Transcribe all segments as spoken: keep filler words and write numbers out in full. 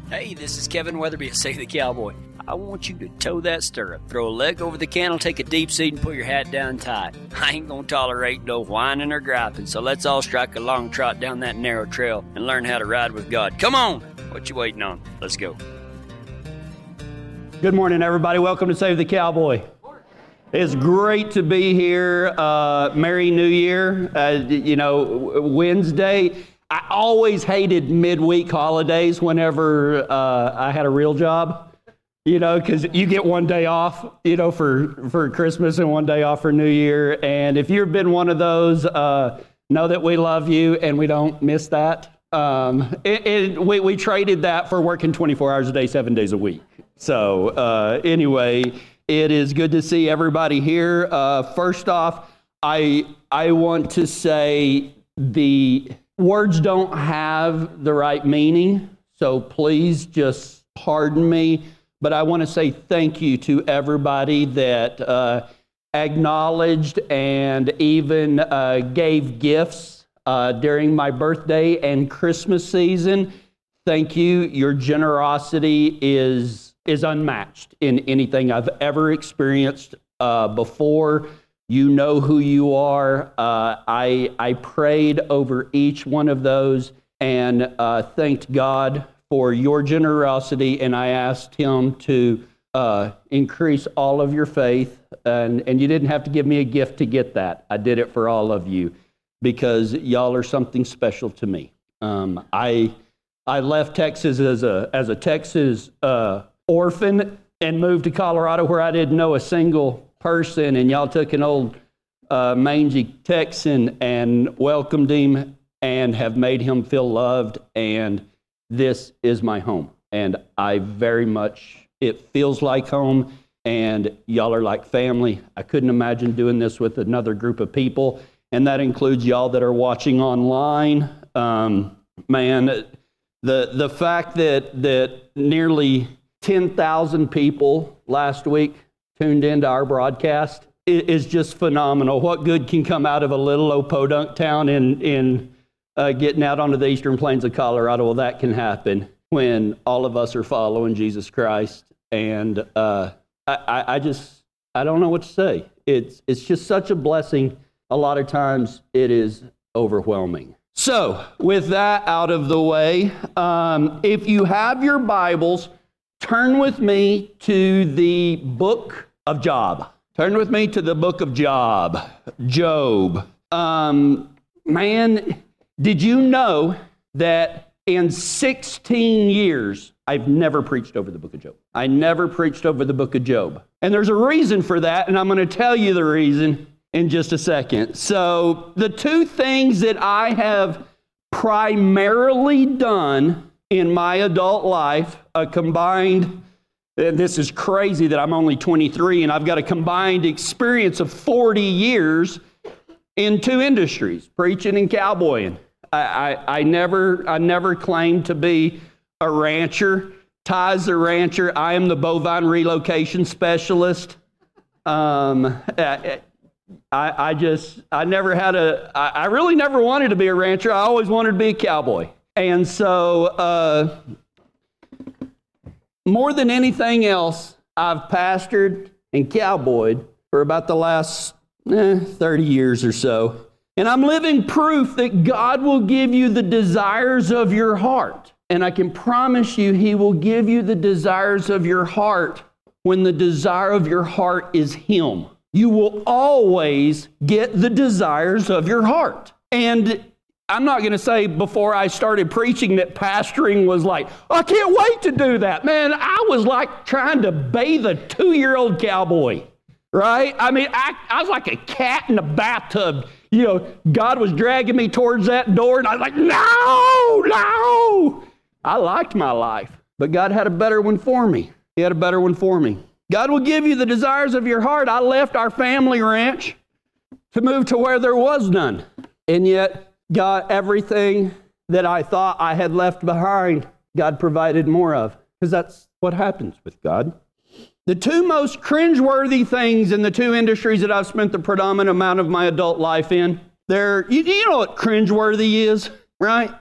Hey, this is Kevin Weatherby of Say the Cowboy. I want you to toe that stirrup, throw a leg over the cantle, take a deep seat, and put your hat down tight. I ain't gonna tolerate no whining or griping, so let's all strike a long trot down that narrow trail and learn how to ride with God. Come on! What you waiting on? Let's go. Good morning, everybody. Welcome to Save the Cowboy. It's great to be here. Uh, Merry New Year. Uh, you know, Wednesday. I always hated midweek holidays whenever uh, I had a real job, you know, because you get one day off, you know, for, for Christmas and one day off for New Year. And if you've been one of those, uh, know that we love you and we don't miss that. Um, it, it, we, we traded that for working twenty-four hours a day, seven days a week. So uh, anyway, it is good to see everybody here. Uh, first off, I I want to say the words don't have the right meaning, so please just pardon me. But I want to say thank you to everybody that uh, acknowledged and even uh, gave gifts uh, during my birthday and Christmas season. Thank you. Your generosity is is unmatched in anything I've ever experienced uh, before. You know who you are. Uh, I I prayed over each one of those and uh, thanked God for your generosity, and I asked Him to uh, increase all of your faith. And, and you didn't have to give me a gift to get that. I did it for all of you because y'all are something special to me. Um, I I left Texas as a as a Texas uh, orphan and moved to Colorado where I didn't know a single person, and y'all took an old uh, mangy Texan and welcomed him and have made him feel loved, and this is my home. And I very much, it feels like home, and y'all are like family. I couldn't imagine doing this with another group of people, and that includes y'all that are watching online. Um, man, the the fact that that nearly ten thousand people last week tuned into our broadcast is just phenomenal. What good can come out of a little old podunk town in, in uh, getting out onto the eastern plains of Colorado? Well, that can happen when all of us are following Jesus Christ. And uh, I, I just, I don't know what to say. It's, it's just such a blessing. A lot of times it is overwhelming. So with that out of the way, um, if you have your Bibles, turn with me to the book of Job. Turn with me to the book of Job. Job. Um, man, did you know that in sixteen years, I've never preached over the book of Job? I never preached over the book of Job. And there's a reason for that, and I'm going to tell you the reason in just a second. So the two things that I have primarily done in my adult life, a combined, and this is crazy that I'm only twenty-three and I've got a combined experience of forty years in two industries, preaching and cowboying. I, I, I never I never claimed to be a rancher. Ty's a rancher. I am the bovine relocation specialist. Um, I, I just, I never had a, I, I really never wanted to be a rancher. I always wanted to be a cowboy. And so, uh, more than anything else, I've pastored and cowboyed for about the last eh, thirty years or so. And I'm living proof that God will give you the desires of your heart. And I can promise you, He will give you the desires of your heart when the desire of your heart is Him. You will always get the desires of your heart. And I'm not going to say before I started preaching that pastoring was like, I can't wait to do that. Man, I was like trying to bathe a two-year-old cowboy, right? I mean, I, I was like a cat in a bathtub. You know, God was dragging me towards that door, and I was like, no, no. I liked my life, but God had a better one for me. He had a better one for me. God will give you the desires of your heart. I left our family ranch to move to where there was none, and yet God, everything that I thought I had left behind, God provided more of, because that's what happens with God. The two most cringeworthy things in the two industries that I've spent the predominant amount of my adult life in, they're, you, you know what cringeworthy is, right?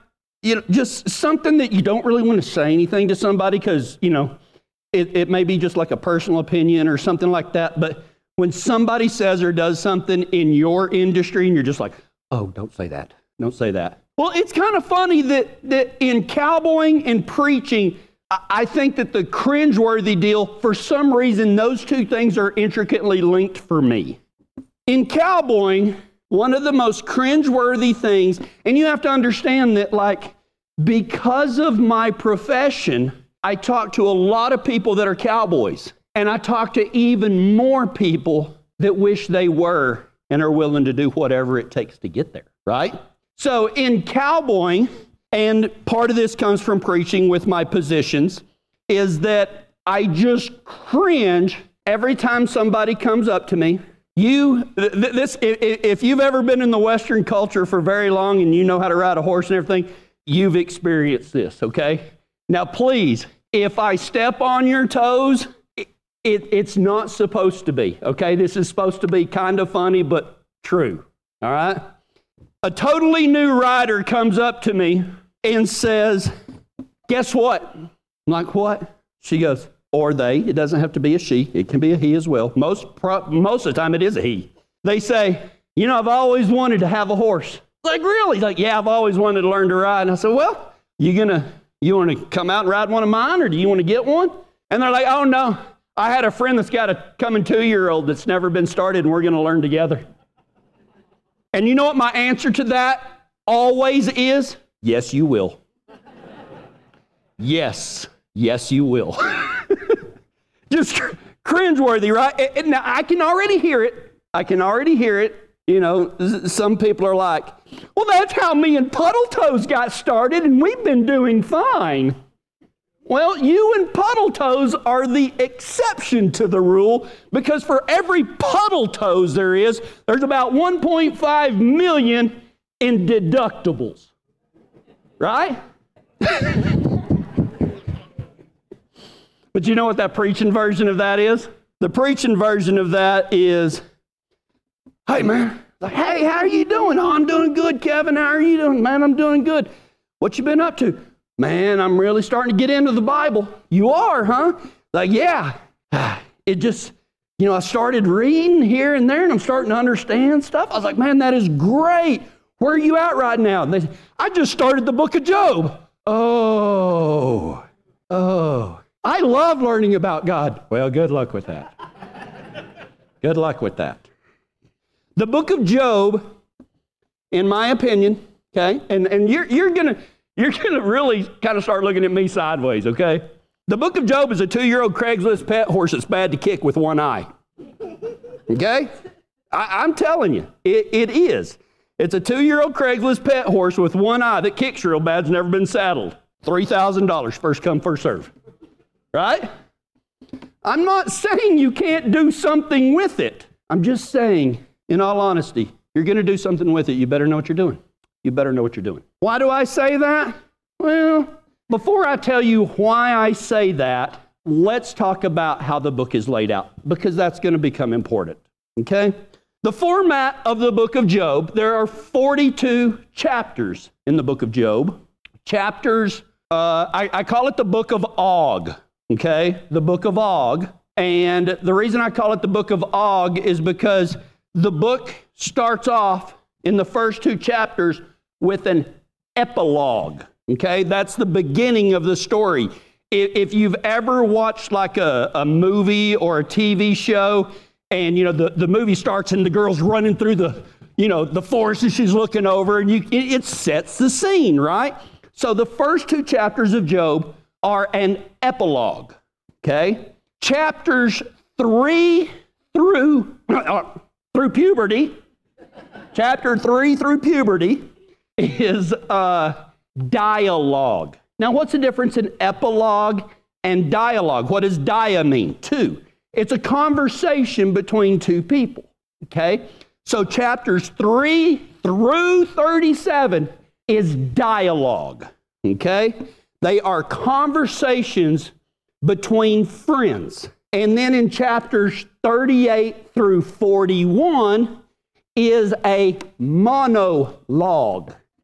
you know, just something that you don't really want to say anything to somebody because, you know, it, it may be just like a personal opinion or something like that. But when somebody says or does something in your industry and you're just like, oh, don't say that. Don't say that. Well, it's kind of funny that, that in cowboying and preaching, I think that the cringeworthy deal, for some reason, those two things are intricately linked for me. In cowboying, one of the most cringeworthy things, and you have to understand that, like, because of my profession, I talk to a lot of people that are cowboys, and I talk to even more people that wish they were and are willing to do whatever it takes to get there, right? So in cowboying, and part of this comes from preaching with my positions, is that I just cringe every time somebody comes up to me. You, this, if you've ever been in the Western culture for very long and you know how to ride a horse and everything, you've experienced this, okay? Now, please, if I step on your toes, it, it, it's not supposed to be, okay? This is supposed to be kind of funny, but true, all right? A totally new rider comes up to me and says, guess what? I'm like, what? She goes, or they. It doesn't have to be a she. It can be a he as well. Most pro- most of the time it is a he. They say, you know, I've always wanted to have a horse. Like, really? Like, yeah, I've always wanted to learn to ride. And I said, well, you gonna, you want to come out and ride one of mine, or do you want to get one? And they're like, oh, no. I had a friend that's got a coming two-year-old that's never been started, and we're going to learn together. And you know what my answer to that always is? Yes, you will. Yes. Yes, you will. Just cr- cringeworthy, right? And now I can already hear it. I can already hear it. You know, some people are like, well, that's how me and Puddle Toes got started, and we've been doing fine. Well, you and Puddle Toes are the exception to the rule, because for every Puddle Toes there is, there's about one point five million in deductibles. Right? But you know what that preaching version of that is? The preaching version of that is, hey, man, like, hey, how are you doing? Oh, I'm doing good, Kevin. How are you doing? Man, I'm doing good. What you been up to? Man, I'm really starting to get into the Bible. You are, huh? Like, yeah. It just, you know, I started reading here and there, and I'm starting to understand stuff. I was like, man, that is great. Where are you at right now? And they, I just started the book of Job. Oh, oh. I love learning about God. Well, good luck with that. Good luck with that. The book of Job, in my opinion, okay, and, and you're, you're going to you're gonna really kind of start looking at me sideways, okay? The book of Job is a two-year-old Craigslist pet horse that's bad to kick with one eye. Okay? I, I'm telling you, it, it is. It's a two-year-old Craigslist pet horse with one eye that kicks real bad, has never been saddled. three thousand dollars, first come, first serve. Right? I'm not saying you can't do something with it. I'm just saying, in all honesty, you're going to do something with it. You better know what you're doing. You better know what you're doing. Why do I say that? Well, before I tell you why I say that, let's talk about how the book is laid out, because that's going to become important. Okay? The format of the book of Job, there are forty-two chapters in the book of Job. Chapters, uh, I, I call it the book of Og. Okay, the book of Og. And the reason I call it the book of Og is because the book starts off in the first two chapters with an epilogue. Okay, that's the beginning of the story. If you've ever watched like a, a movie or a T V show, and you know the, the movie starts and the girl's running through the, you know, the forest and she's looking over, and you, it, it sets the scene, right? So the first two chapters of Job are an epilogue, okay? Chapters three through, uh, through puberty, chapter three through puberty is a dialogue. Now, what's the difference in epilogue and dialogue? What does dia mean? Two. It's a conversation between two people, okay? So chapters three through thirty-seven is dialogue, okay? They are conversations between friends. And then in chapters thirty-eight through forty-one is a monologue.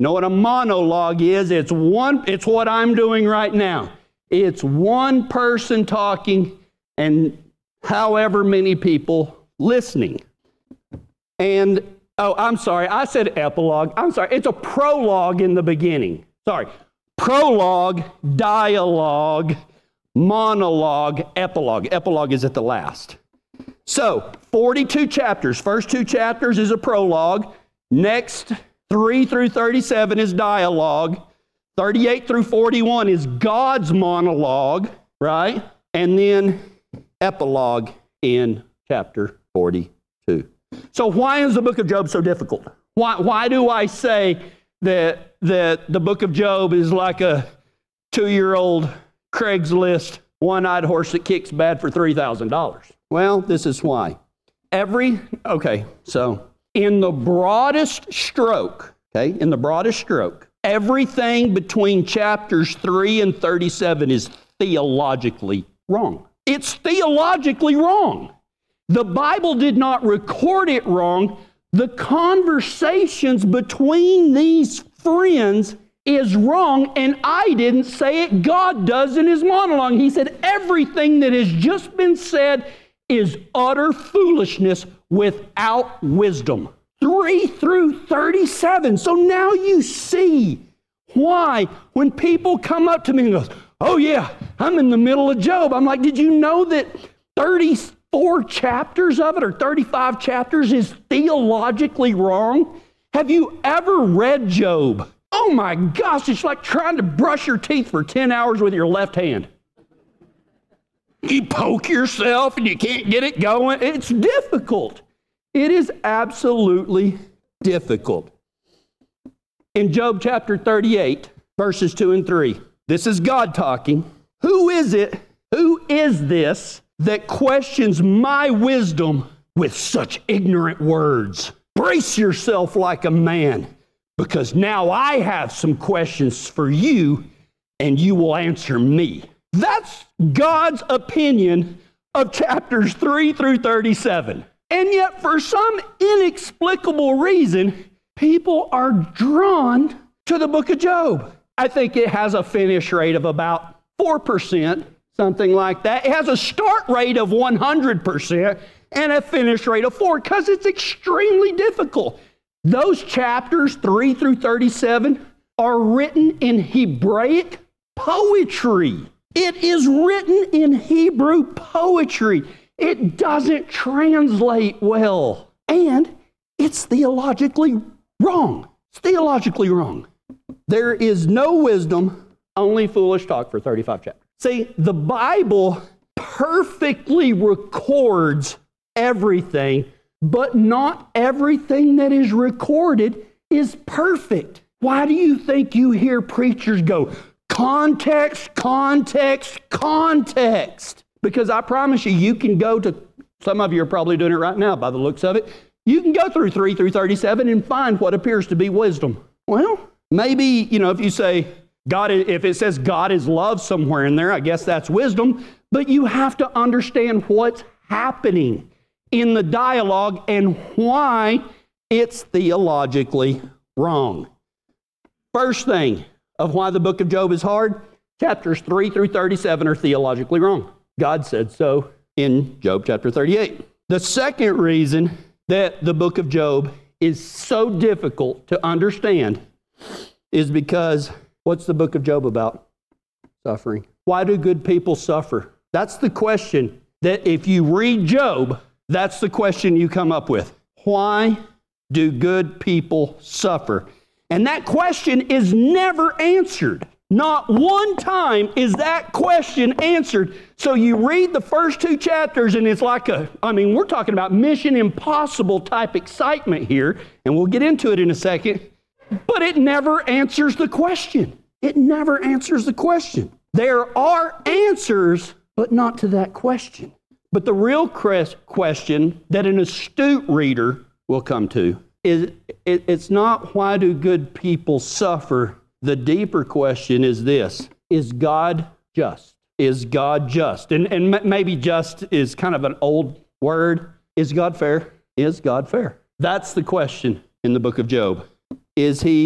Know what a monologue is? It's one, it's what I'm doing right now. It's one person talking and however many people listening. And, oh, I'm sorry, I said epilogue. I'm sorry, it's a prologue in the beginning. Sorry, prologue, dialogue, monologue, epilogue. Epilogue is at the last. So, forty-two chapters. First two chapters is a prologue. Next, three through thirty-seven is dialogue. thirty-eight through forty-one is God's monologue, right? And then epilogue in chapter forty-two. So why is the book of Job so difficult? Why, why do I say that, that the book of Job is like a two-year-old Craigslist one-eyed horse that kicks bad for three thousand dollars? Well, this is why. Every, okay, so in the broadest stroke, okay, in the broadest stroke, everything between chapters three and thirty-seven is theologically wrong. It's theologically wrong. The Bible did not record it wrong. The conversations between these friends is wrong, and I didn't say it. God does in His monologue. He said everything that has just been said is utter foolishness without wisdom. three through thirty-seven. So now you see why when people come up to me and goes, oh yeah, I'm in the middle of Job. I'm like, did you know that thirty-four chapters of it or thirty-five chapters is theologically wrong? Have you ever read Job? Oh my gosh, it's like trying to brush your teeth for ten hours with your left hand. You poke yourself and you can't get it going. It's difficult. It is absolutely difficult. In Job chapter thirty-eight, verses two and three, this is God talking. Who is it, who is this that questions my wisdom with such ignorant words? Brace yourself like a man, because now I have some questions for you, and you will answer me. That's God's opinion of chapters three through thirty-seven. And yet, for some inexplicable reason, people are drawn to the book of Job. I think it has a finish rate of about four percent, something like that. It has a start rate of one hundred percent and a finish rate of four, because it's extremely difficult. Those chapters, three through thirty-seven, are written in Hebraic poetry. It is written in Hebrew poetry. It doesn't translate well. And it's theologically wrong. It's theologically wrong. There is no wisdom, only foolish talk for thirty-five chapters. See, the Bible perfectly records everything, but not everything that is recorded is perfect. Why do you think you hear preachers go, context, context, context? Because I promise you, you can go to, some of you are probably doing it right now by the looks of it, you can go through three through thirty-seven and find what appears to be wisdom. Well, maybe, you know, if you say, God, if it says God is love somewhere in there, I guess that's wisdom, but you have to understand what's happening in the dialogue and why it's theologically wrong. First thing of why the book of Job is hard, chapters three through thirty-seven are theologically wrong. God said so in Job chapter thirty-eight. The second reason that the book of Job is so difficult to understand is because what's the book of Job about? Suffering. Why do good people suffer? That's the question that if you read Job, that's the question you come up with. Why do good people suffer? And that question is never answered. Not one time is that question answered. So you read the first two chapters and it's like a, I mean, we're talking about Mission Impossible type excitement here, and we'll get into it in a second, but it never answers the question. It never answers the question. There are answers, but not to that question. But the real question that an astute reader will come to is, it's not why do good people suffer. The deeper question is this: is God just? Is God just? And, and maybe just is kind of an old word. Is God fair? Is God fair? That's the question in the book of Job. Is He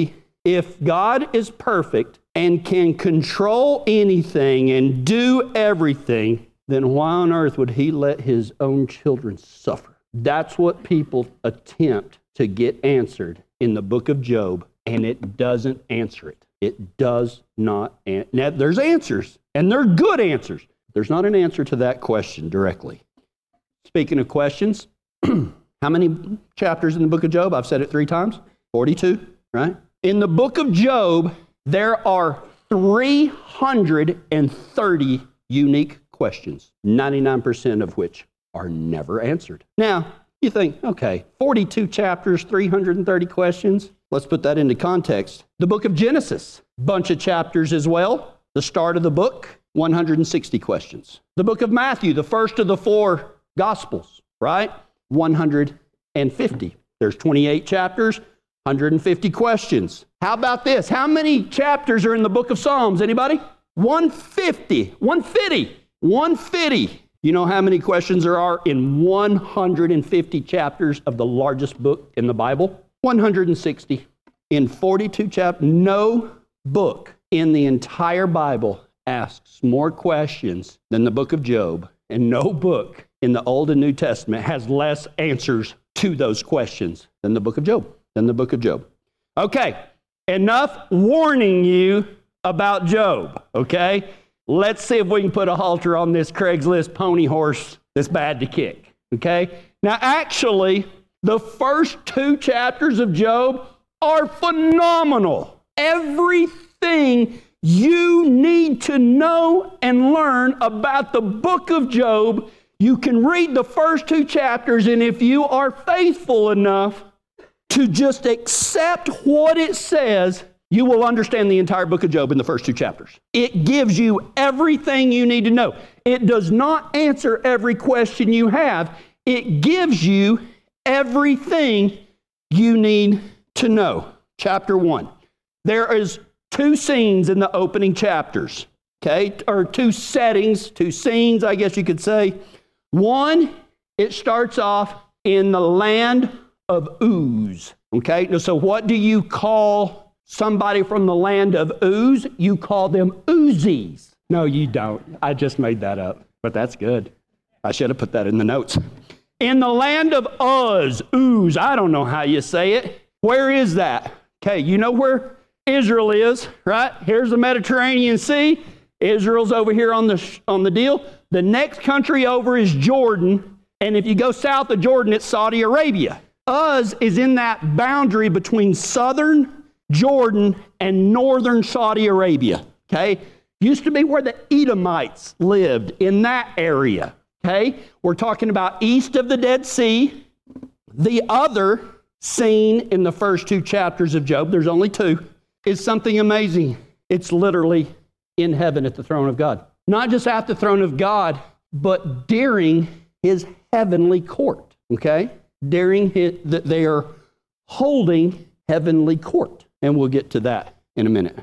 If God is perfect and can control anything and do everything, then why on earth would he let his own children suffer? That's what people attempt to get answered in the book of Job, and it doesn't answer it. It does not. An- now, there's answers, and they're good answers. There's not an answer to that question directly. Speaking of questions, how many chapters in the book of Job? I've said it three times. forty-two, right? In the book of Job, there are three hundred thirty unique questions, ninety-nine percent of which are never answered. Now, you think, okay, forty-two chapters, three hundred thirty questions. Let's put that into context. The book of Genesis, bunch of chapters as well. The start of the book, one hundred sixty questions. The book of Matthew, the first of the four Gospels, right? one hundred fifty. There's twenty-eight chapters, one hundred fifty questions. How about this? How many chapters are in the book of Psalms? Anybody? one hundred fifty. one hundred fifty. one hundred fifty. You know how many questions there are in one hundred fifty chapters of the largest book in the Bible? one hundred sixty. In forty-two chapters, no book in the entire Bible asks more questions than the book of Job, and no book in the Old and New Testament has less answers to those questions than the book of Job, than the book of Job. Okay, enough warning you about Job, okay? Let's see if we can put a halter on this Craigslist pony horse that's bad to kick, okay? Now, actually, the first two chapters of Job are phenomenal. Everything you need to know and learn about the book of Job, you can read the first two chapters, and if you are faithful enough to just accept what it says, you will understand the entire book of Job in the first two chapters. It gives you everything you need to know. It does not answer every question you have. It gives you everything you need to know. Chapter one. There is two scenes in the opening chapters, okay? Or two settings, two scenes, I guess you could say. One, it starts off in the land of Uz, okay? Now, so what do you call somebody from the land of Uz? You call them Uzis. No, you don't. I just made that up, but that's good. I should have put that in the notes. In the land of Uz, Uz, I don't know how you say it. Where is that? Okay, you know where Israel is, right? Here's the Mediterranean Sea. Israel's over here on the, on the deal. The next country over is Jordan, and if you go south of Jordan, it's Saudi Arabia. Uz is in that boundary between southern Jordan and northern Saudi Arabia, okay? Used to be where the Edomites lived, in that area, okay? We're talking about east of the Dead Sea. The other scene in the first two chapters of Job, there's only two, is something amazing. It's literally in heaven at the throne of God. Not just at the throne of God, but during his heavenly court, okay? During his, that they are holding heavenly court. And we'll get to that in a minute.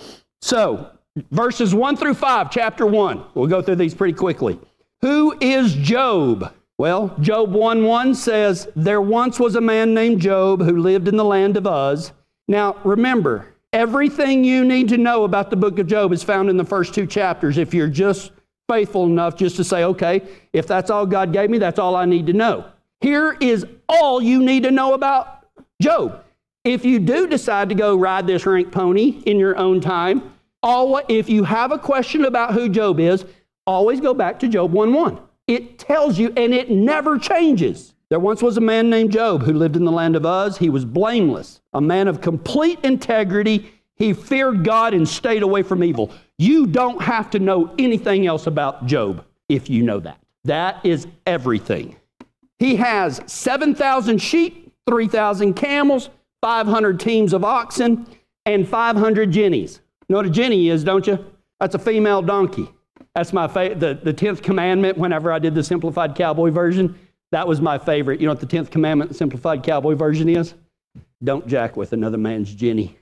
So, verses one through five, chapter one. We'll go through these pretty quickly. Who is Job? Well, Job one one says, there once was a man named Job who lived in the land of Uz. Now, remember, everything you need to know about the book of Job is found in the first two chapters. If you're just faithful enough just to say, okay, if that's all God gave me, that's all I need to know. Here is all you need to know about Job. If you do decide to go ride this rank pony in your own time, all, if you have a question about who Job is, always go back to Job one one. It tells you, and it never changes. There once was a man named Job who lived in the land of Uz. He was blameless, a man of complete integrity. He feared God and stayed away from evil. You don't have to know anything else about Job if you know that. That is everything. He has seven thousand sheep, three thousand camels, five hundred teams of oxen, and five hundred jennies. You know what a jenny is, don't you? That's a female donkey. That's my fa- the, the tenth commandment whenever I did the Simplified Cowboy version. That was my favorite. You know what the tenth commandment, the Simplified Cowboy version is? Don't jack with another man's jenny.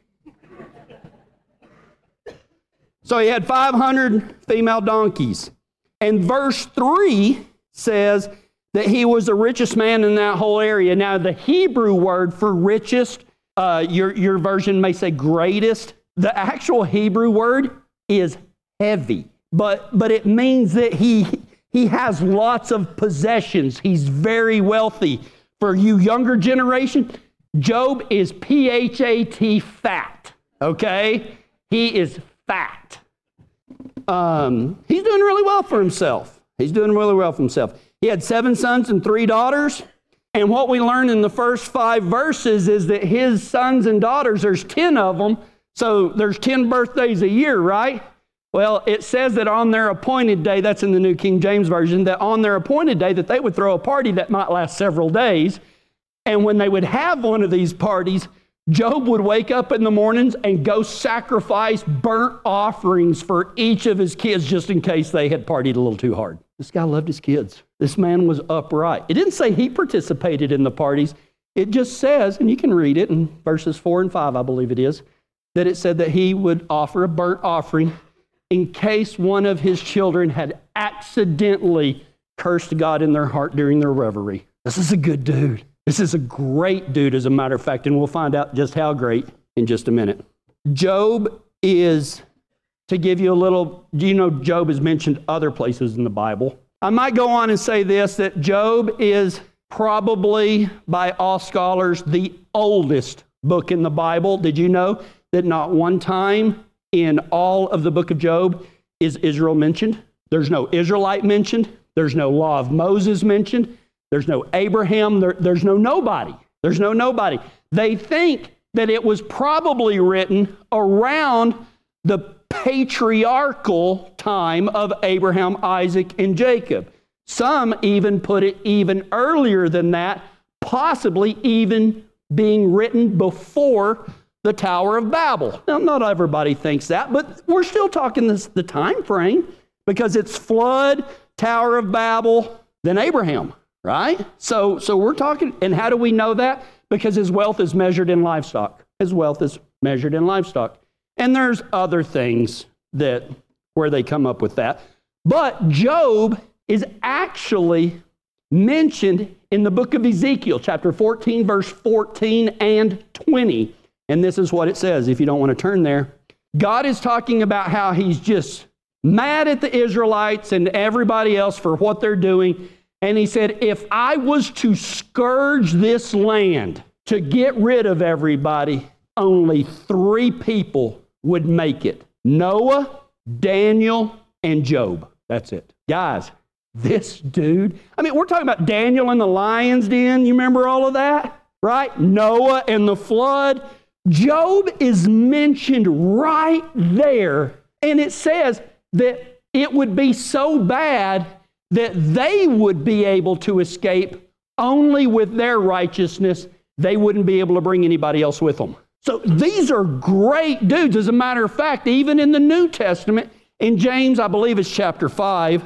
So he had five hundred female donkeys. And verse three says that he was the richest man in that whole area. Now, the Hebrew word for richest Uh, your, your version may say greatest. The actual Hebrew word is heavy, but, but it means that he, he has lots of possessions. He's very wealthy. For you younger generation, Job is P H A T fat, okay? He is fat. Um, he's doing really well for himself. He's doing really well for himself. He had seven sons and three daughters. And what we learn in the first five verses is that his sons and daughters, there's ten of them. So there's ten birthdays a year, right? Well, it says that on their appointed day, that's in the New King James Version, that on their appointed day that they would throw a party that might last several days. And when they would have one of these parties, Job would wake up in the mornings and go sacrifice burnt offerings for each of his kids just in case they had partied a little too hard. This guy loved his kids. This man was upright. It didn't say he participated in the parties. It just says, and you can read it in verses four and five, I believe it is, that it said that he would offer a burnt offering in case one of his children had accidentally cursed God in their heart during their reverie. This is a good dude. This is a great dude, as a matter of fact, and we'll find out just how great in just a minute. Job is, to give you a little, do you know Job is mentioned other places in the Bible? I might go on and say this, that Job is probably, by all scholars, the oldest book in the Bible. Did you know that not one time in all of the book of Job is Israel mentioned? There's no Israelite mentioned. There's no law of Moses mentioned. There's no Abraham. There, there's no nobody. There's no nobody. They think that it was probably written around the patriarchal time of Abraham, Isaac, and Jacob. Some even put it even earlier than that, possibly even being written before the Tower of Babel. Now, not everybody thinks that, but we're still talking this, the time frame, because it's flood, Tower of Babel, then Abraham. Right? So, so we're talking, and how do we know that? Because his wealth is measured in livestock. His wealth is measured in livestock. And there's other things that, where they come up with that. But Job is actually mentioned in the book of Ezekiel, chapter fourteen, verse fourteen and twenty. And this is what it says, if you don't want to turn there. God is talking about how he's just mad at the Israelites and everybody else for what they're doing. And he said, if I was to scourge this land to get rid of everybody, only three people would make it. Noah, Daniel, and Job. That's it. Guys, this dude, I mean, we're talking about Daniel in the lion's den. You remember all of that? Right? Noah and the flood. Job is mentioned right there. And it says that it would be so bad that they would be able to escape only with their righteousness. They wouldn't be able to bring anybody else with them. So these are great dudes. As a matter of fact, even in the New Testament, in James, I believe it's chapter five,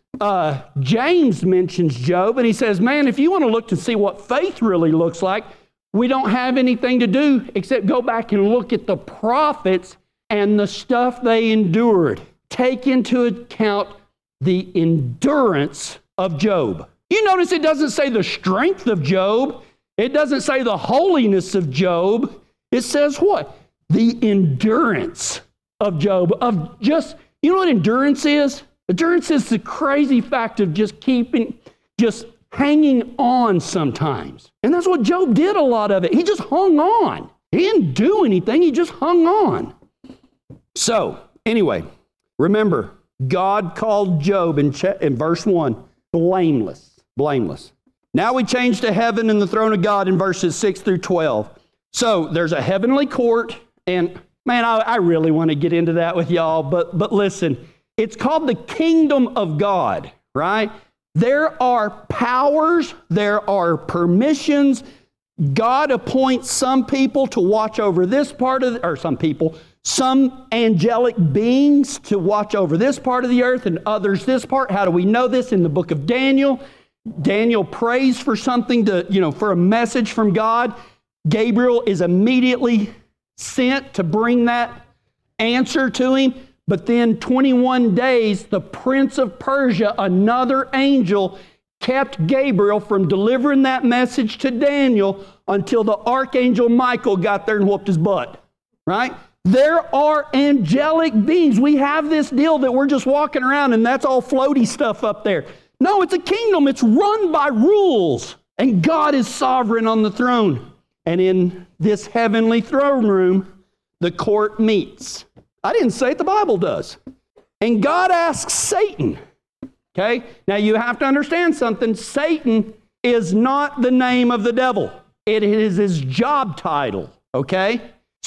uh, James mentions Job, and he says, man, if you want to look to see what faith really looks like, we don't have anything to do except go back and look at the prophets and the stuff they endured. Take into account the endurance of Job. You notice it doesn't say the strength of Job. It doesn't say the holiness of Job. It says what? The endurance of Job. Of just, you know what endurance is? Endurance is the crazy fact of just keeping, just hanging on sometimes. And that's what Job did, a lot of it. He just hung on. He didn't do anything. He just hung on. So, anyway, remember, God called Job in, ch- in verse one, blameless, blameless. Now we change to heaven and the throne of God in verses six through twelve. So there's a heavenly court, and man, I, I really want to get into that with y'all, but, but listen, it's called the kingdom of God, right? There are powers, there are permissions. God appoints some people to watch over this part of, the, or some people, some angelic beings to watch over this part of the earth and others this part. How do we know this? In the book of Daniel, Daniel prays for something to, you know, for a message from God. Gabriel is immediately sent to bring that answer to him. But then twenty-one days, the prince of Persia, another angel, kept Gabriel from delivering that message to Daniel until the archangel Michael got there and whooped his butt, right? There are angelic beings. We have this deal that we're just walking around and that's all floaty stuff up there. No, it's a kingdom. It's run by rules. And God is sovereign on the throne. And in this heavenly throne room, the court meets. I didn't say it, the Bible does. And God asks Satan, okay? Now you have to understand something. Satan is not the name of the devil. It is his job title, okay?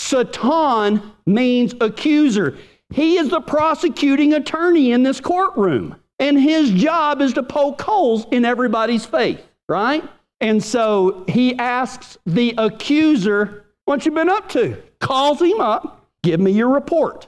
Satan means accuser. He is the prosecuting attorney in this courtroom. And his job is to poke holes in everybody's faith, right? And so he asks the accuser, what you been up to? Calls him up, give me your report.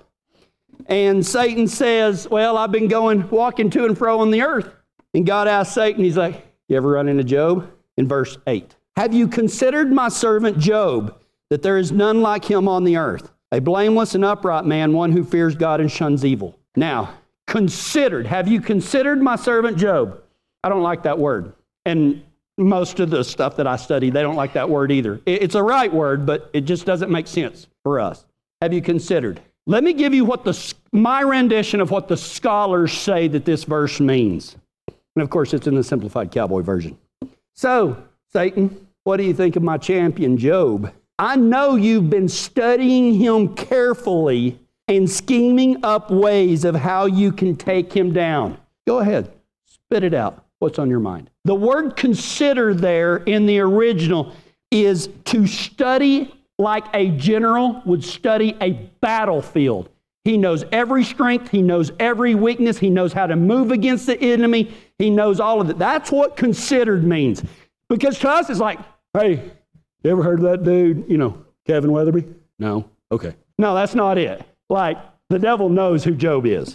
And Satan says, well, I've been going, walking to and fro on the earth. And God asks Satan, he's like, you ever run into Job? In verse eight, have you considered my servant Job, that there is none like him on the earth, a blameless and upright man, one who fears God and shuns evil? Now, considered, have you considered my servant Job? I don't like that word. And most of the stuff that I study, they don't like that word either. It's a right word, but it just doesn't make sense for us. Have you considered? Let me give you what the my rendition of what the scholars say that this verse means. And of course, it's in the Simplified Cowboy version. So, Satan, what do you think of my champion Job? I know you've been studying him carefully and scheming up ways of how you can take him down. Go ahead, spit it out. What's on your mind? The word consider there in the original is to study like a general would study a battlefield. He knows every strength. He knows every weakness. He knows how to move against the enemy. He knows all of it. That's what considered means. Because to us, it's like, hey, you ever heard of that dude? You know, Kevin Weatherby? No? Okay. No, that's not it. Like, the devil knows who Job is.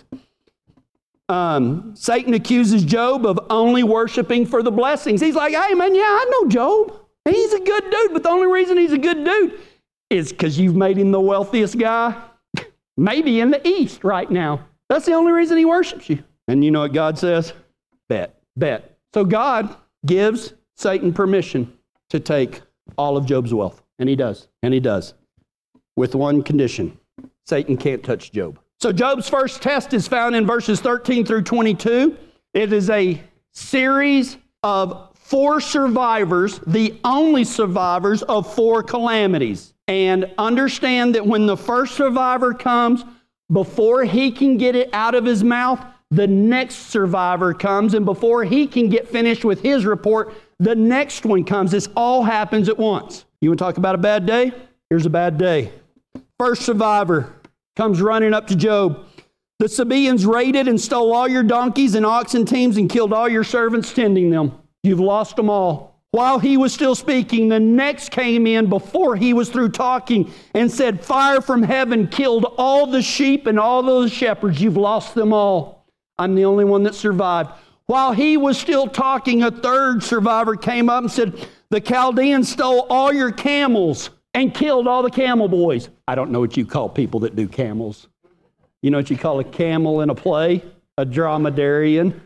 Um, Satan accuses Job of only worshiping for the blessings. He's like, hey, man, yeah, I know Job. He's a good dude, but the only reason he's a good dude is because you've made him the wealthiest guy maybe in the East right now. That's the only reason he worships you. And you know what God says? Bet, bet. So God gives Satan permission to take all of Job's wealth. And he does. And he does. With one condition. Satan can't touch Job. So Job's first test is found in verses thirteen through twenty-two. It is a series of four survivors, the only survivors of four calamities. And understand that when the first survivor comes, before he can get it out of his mouth, the next survivor comes. And before he can get finished with his report, the next one comes. This all happens at once. You want to talk about a bad day? Here's a bad day. First survivor comes running up to Job. The Sabaeans raided and stole all your donkeys and oxen teams and killed all your servants tending them. You've lost them all. While he was still speaking, the next came in before he was through talking and said, fire from heaven killed all the sheep and all those shepherds. You've lost them all. I'm the only one that survived. While he was still talking, a third survivor came up and said, the Chaldeans stole all your camels and killed all the camel boys. I don't know what you call people that do camels. You know what you call a camel in a play? A dromedarian.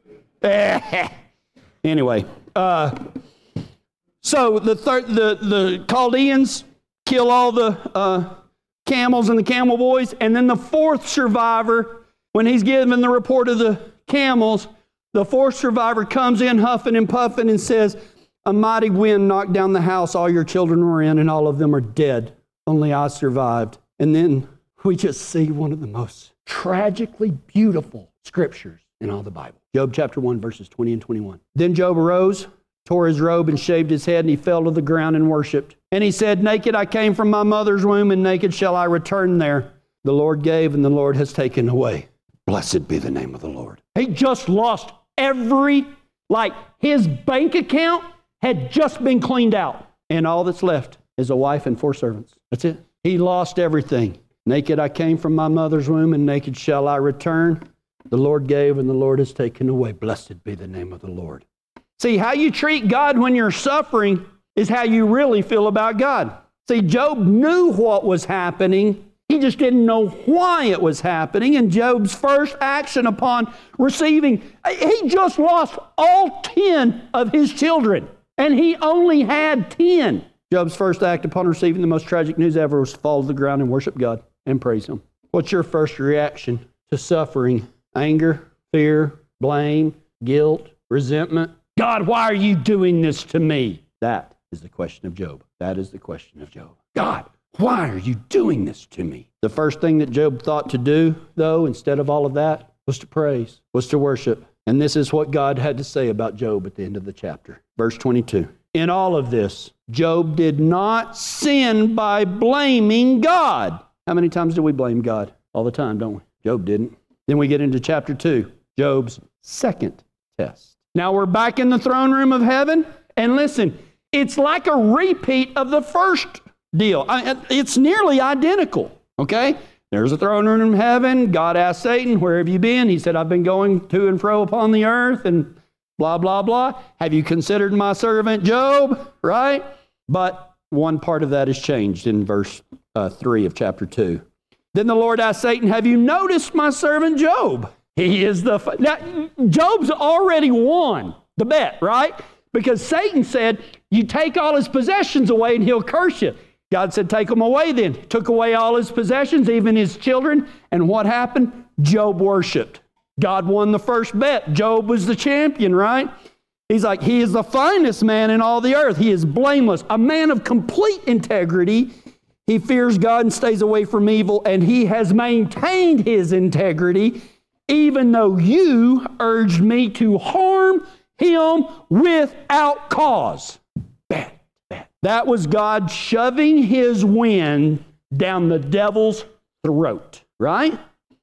Anyway, uh, so the, thir- the the Chaldeans kill all the uh, camels and the camel boys, and then the fourth survivor, when he's given the report of the camels, the fourth survivor comes in huffing and puffing and says, a mighty wind knocked down the house all your children were in, and all of them are dead. Only I survived. And then we just see one of the most tragically beautiful scriptures in all the Bible. Job chapter one, verses twenty and twenty-one. Then Job arose, tore his robe, and shaved his head, and he fell to the ground and worshipped. And he said, naked I came from my mother's womb, and naked shall I return there. The Lord gave, and the Lord has taken away. Blessed be the name of the Lord. He just lost every, like his bank account had just been cleaned out. And all that's left is a wife and four servants. That's it. He lost everything. Naked I came from my mother's womb, and naked shall I return. The Lord gave, and the Lord has taken away. Blessed be the name of the Lord. See, how you treat God when you're suffering is how you really feel about God. See, Job knew what was happening, He just didn't know why it was happening. And Job's first action upon receiving, he just lost all ten of his children, and he only had ten. Job's first act upon receiving the most tragic news ever was to fall to the ground and worship God and praise Him. What's your first reaction to suffering? Anger, fear, blame, guilt, resentment? God, why are you doing this to me? That is the question of Job. That is the question of Job. God, why are you doing this to me? The first thing that Job thought to do, though, instead of all of that, was to praise, was to worship. And this is what God had to say about Job at the end of the chapter. Verse twenty-two. In all of this, Job did not sin by blaming God. How many times do we blame God? All the time, don't we? Job didn't. Then we get into chapter two, Job's second test. Now we're back in the throne room of heaven. And listen, it's like a repeat of the first deal. It's nearly identical, okay? There's a throne room in heaven. God asked Satan, where have you been? He said, I've been going to and fro upon the earth and blah, blah, blah. Have you considered my servant Job? Right? But one part of that is changed in verse uh, three of chapter two. Then the Lord asked Satan, have you noticed my servant Job? He is the... F- now, Job's already won the bet, right? Because Satan said, you take all his possessions away and he'll curse you. God said, take them away then. Took away all his possessions, even his children. And what happened? Job worshiped. God won the first bet. Job was the champion, right? He's like, he is the finest man in all the earth. He is blameless, a man of complete integrity. He fears God and stays away from evil, and he has maintained his integrity, even though you urged me to harm him without cause. Bad, bad. That was God shoving his wind down the devil's throat, right?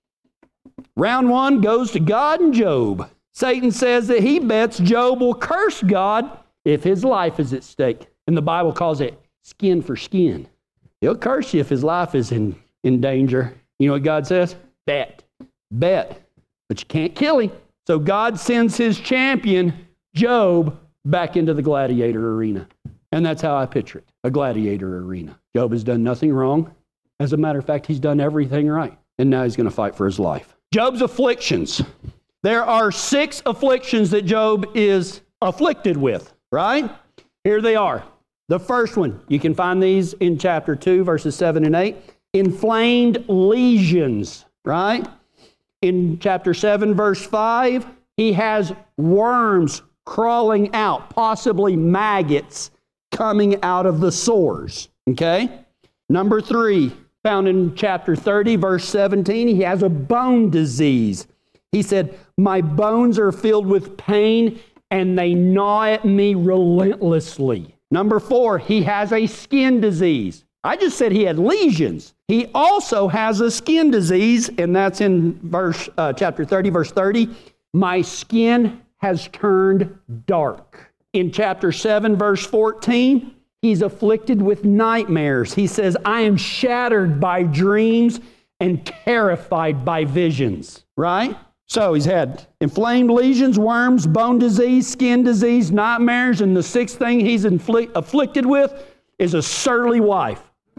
Round one goes to God and Job. Satan says that he bets Job will curse God if his life is at stake. And the Bible calls it skin for skin. He'll curse you if his life is in, in danger. You know what God says? Bet. Bet. But you can't kill him. So God sends his champion, Job, back into the gladiator arena. And that's how I picture it, a gladiator arena. Job has done nothing wrong. As a matter of fact, he's done everything right. And now he's going to fight for his life. Job's afflictions. There are six afflictions that Job is afflicted with, right? Here they are. The first one, you can find these in chapter two, verses seven and eight. Inflamed lesions, right? In chapter seven, verse five, he has worms crawling out, possibly maggots coming out of the sores, okay? Number three, found in chapter thirty, verse seventeen, he has a bone disease. He said, my bones are filled with pain and they gnaw at me relentlessly. Number four, he has a skin disease. I just said he had lesions. He also has a skin disease, and that's in verse uh, chapter thirty, verse thirty. My skin has turned dark. In chapter seven, verse fourteen, he's afflicted with nightmares. He says, I am shattered by dreams and terrified by visions, right? So he's had inflamed lesions, worms, bone disease, skin disease, nightmares, and the sixth thing he's inflict, afflicted with is a surly wife.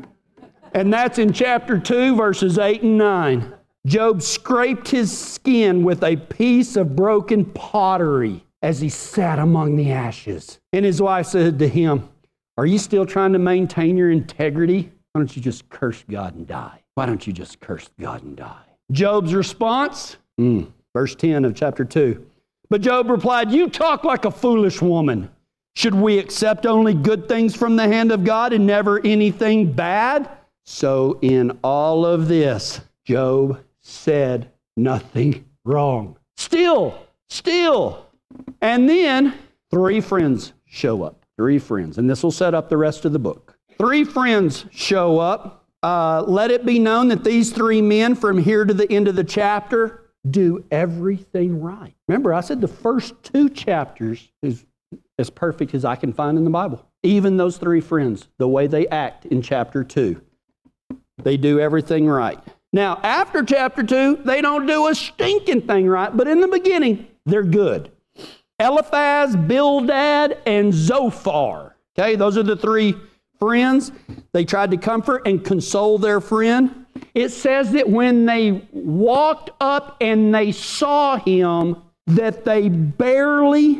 And that's in chapter two, verses eight and nine. Job scraped his skin with a piece of broken pottery as he sat among the ashes. And his wife said to him, are you still trying to maintain your integrity? Why don't you just curse God and die? Why don't you just curse God and die? Job's response, mm, verse ten of chapter two. But Job replied, you talk like a foolish woman. Should we accept only good things from the hand of God and never anything bad? So in all of this, Job said nothing wrong. Still, still. And then three friends show up. Three friends. And this will set up the rest of the book. Three friends show up. Uh, let it be known that these three men from here to the end of the chapter do everything right. Remember, I said the first two chapters is as perfect as I can find in the Bible. Even those three friends, the way they act in chapter two, they do everything right. Now, after chapter two, they don't do a stinking thing right, but in the beginning, they're good. Eliphaz, Bildad, and Zophar. Okay, those are the three friends. They tried to comfort and console their friend. It says that when they walked up and they saw him, that they barely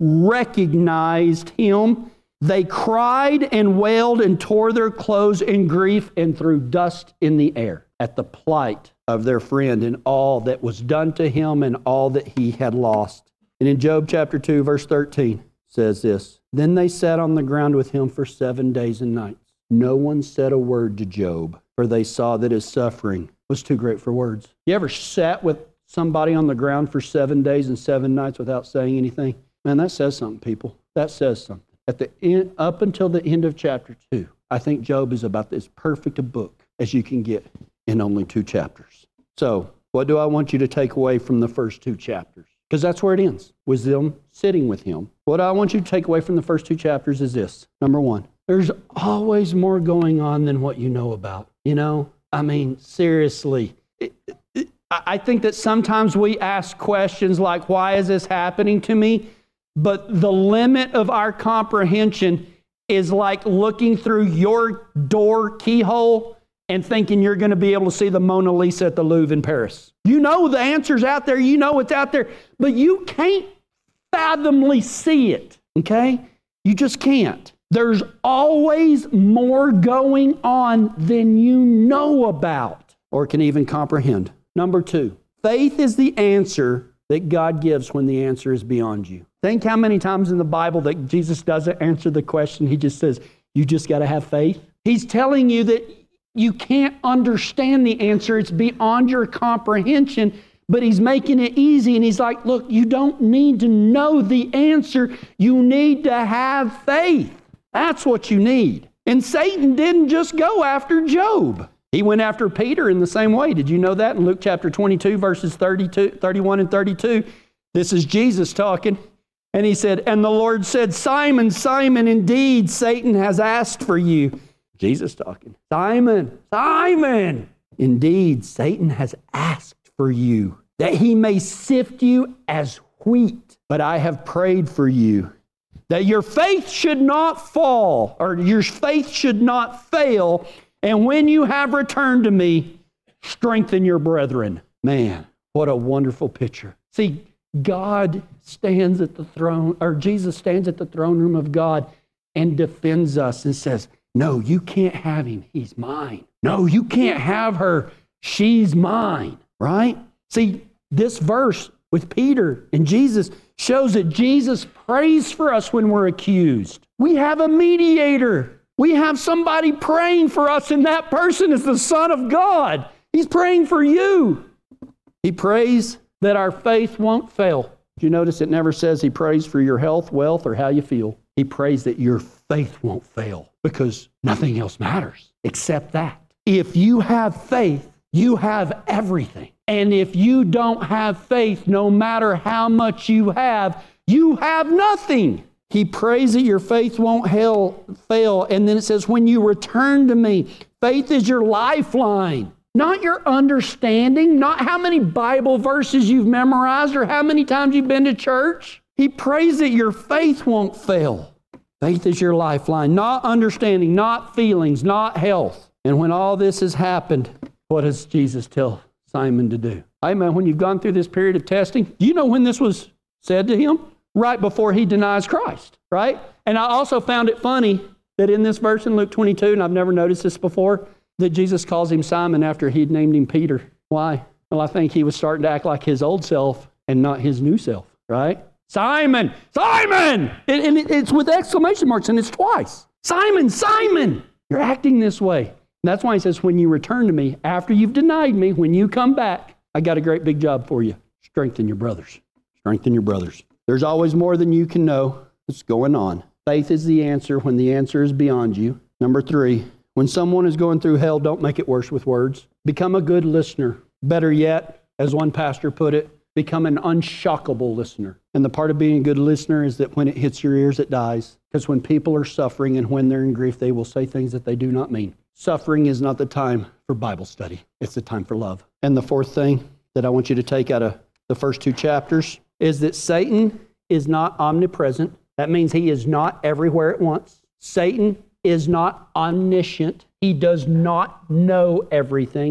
recognized him. They cried and wailed and tore their clothes in grief and threw dust in the air at the plight of their friend and all that was done to him and all that he had lost. And in Job chapter two, verse thirteen, says this, then they sat on the ground with him for seven days and nights. No one said a word to Job, for they saw that his suffering was too great for words. You ever sat with somebody on the ground for seven days and seven nights without saying anything? Man, that says something, people. That says something. At the end, up until the end of chapter two, I think Job is about as perfect a book as you can get in only two chapters. So, what do I want you to take away from the first two chapters? Because that's where it ends, was them sitting with him. What I want you to take away from the first two chapters is this. Number one, there's always more going on than what you know about. You know, I mean, seriously. It, it, I think that sometimes we ask questions like, why is this happening to me? But the limit of our comprehension is like looking through your door keyhole and thinking you're going to be able to see the Mona Lisa at the Louvre in Paris. You know the answer's out there, you know it's out there, but you can't fathomably see it, okay? You just can't. There's always more going on than you know about or can even comprehend. Number two, faith is the answer that God gives when the answer is beyond you. Think how many times in the Bible that Jesus doesn't answer the question. He just says, you just got to have faith. He's telling you that you can't understand the answer. It's beyond your comprehension, but he's making it easy. And he's like, look, you don't need to know the answer. You need to have faith. That's what you need. And Satan didn't just go after Job. He went after Peter in the same way. Did you know that? In Luke chapter twenty-two, verses thirty-two, thirty-one and thirty-two, this is Jesus talking. And he said, and the Lord said, Simon, Simon, indeed, Satan has asked for you. Jesus talking. Simon, Simon, indeed, Satan has asked for you, that he may sift you as wheat. But I have prayed for you, that your faith should not fall, or your faith should not fail. And when you have returned to me, strengthen your brethren. Man, what a wonderful picture. See, God stands at the throne, or Jesus stands at the throne room of God and defends us and says, no, you can't have him. He's mine. No, you can't have her. She's mine, right? See, this verse with Peter and Jesus shows that Jesus prays for us when we're accused. We have a mediator. We have somebody praying for us, and that person is the Son of God. He's praying for you. He prays that our faith won't fail. Did you notice it never says he prays for your health, wealth, or how you feel? He prays that your faith won't fail because nothing else matters except that. If you have faith, you have everything. And if you don't have faith, no matter how much you have, you have nothing. He prays that your faith won't hell, fail. And then it says, when you return to me, faith is your lifeline. Not your understanding, not how many Bible verses you've memorized or how many times you've been to church. He prays that your faith won't fail. Faith is your lifeline, not understanding, not feelings, not health. And when all this has happened, what does Jesus tell Simon to do? Amen. When you've gone through this period of testing, do you know when this was said to him? Right before he denies Christ, right? And I also found it funny that in this verse in Luke twenty-two, and I've never noticed this before, that Jesus calls him Simon after he'd named him Peter. Why? Well, I think he was starting to act like his old self and not his new self, right? Simon, Simon! And, and it's with exclamation marks, and it's twice. Simon, Simon! You're acting this way. And that's why he says, when you return to me, after you've denied me, when you come back, I got a great big job for you. Strengthen your brothers. Strengthen your brothers. There's always more than you can know that's going on. Faith is the answer when the answer is beyond you. Number three, when someone is going through hell, don't make it worse with words. Become a good listener. Better yet, as one pastor put it, become an unshockable listener. And the part of being a good listener is that when it hits your ears, it dies. Because when people are suffering and when they're in grief, they will say things that they do not mean. Suffering is not the time for Bible study. It's the time for love. And the fourth thing that I want you to take out of the first two chapters is that Satan is not omnipresent. That means he is not everywhere at once. Satan is not omniscient. He does not know everything.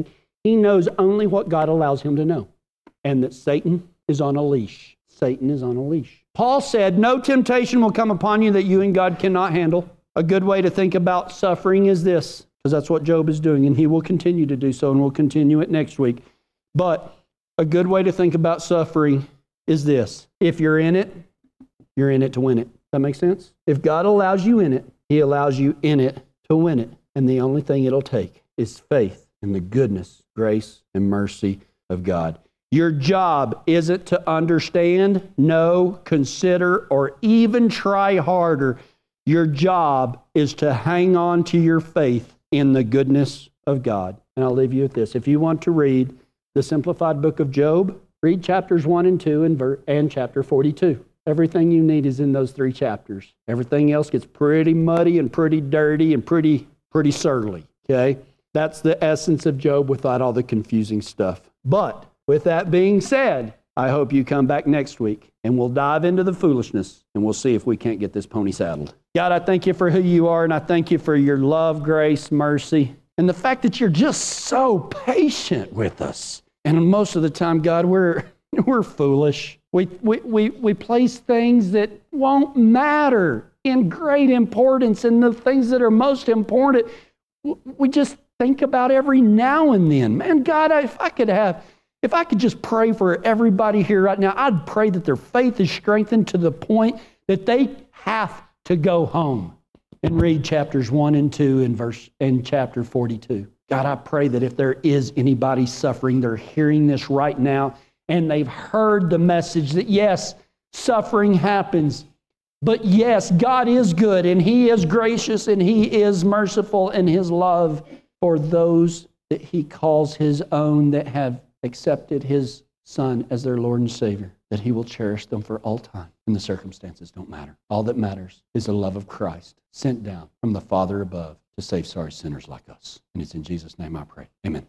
He knows only what God allows him to know, and that Satan is on a leash. Satan is on a leash. Paul said, no temptation will come upon you that you and God cannot handle. A good way to think about suffering is this, because that's what Job is doing, and he will continue to do so, and we'll continue it next week. But a good way to think about suffering is this. If you're in it, you're in it to win it. That makes sense? If God allows you in it, he allows you in it to win it. And the only thing it'll take is faith in the goodness, grace, and mercy of God. Your job isn't to understand, know, consider, or even try harder. Your job is to hang on to your faith in the goodness of God. And I'll leave you with this. If you want to read the simplified book of Job, read chapters one and two and, ver- and chapter forty-two. Everything you need is in those three chapters. Everything else gets pretty muddy and pretty dirty and pretty, pretty surly, okay? That's the essence of Job without all the confusing stuff. But with that being said, I hope you come back next week and we'll dive into the foolishness and we'll see if we can't get this pony saddled. God, I thank you for who you are, and I thank you for your love, grace, mercy, and the fact that you're just so patient with us. And most of the time, God, we're we're foolish. We, we, we, we place things that won't matter in great importance, and the things that are most important, we just think about every now and then. Man, God, if I could have, if I could just pray for everybody here right now, I'd pray that their faith is strengthened to the point that they have to go home and read chapters one and two in verse in chapter forty-two. God, I pray that if there is anybody suffering, they're hearing this right now, and they've heard the message that yes, suffering happens, but yes, God is good, and He is gracious, and He is merciful in His love for those that He calls His own that have accepted His Son as their Lord and Savior, that He will cherish them for all time, and the circumstances don't matter. All that matters is the love of Christ sent down from the Father above to save sorry sinners like us. And it's in Jesus' name I pray. Amen.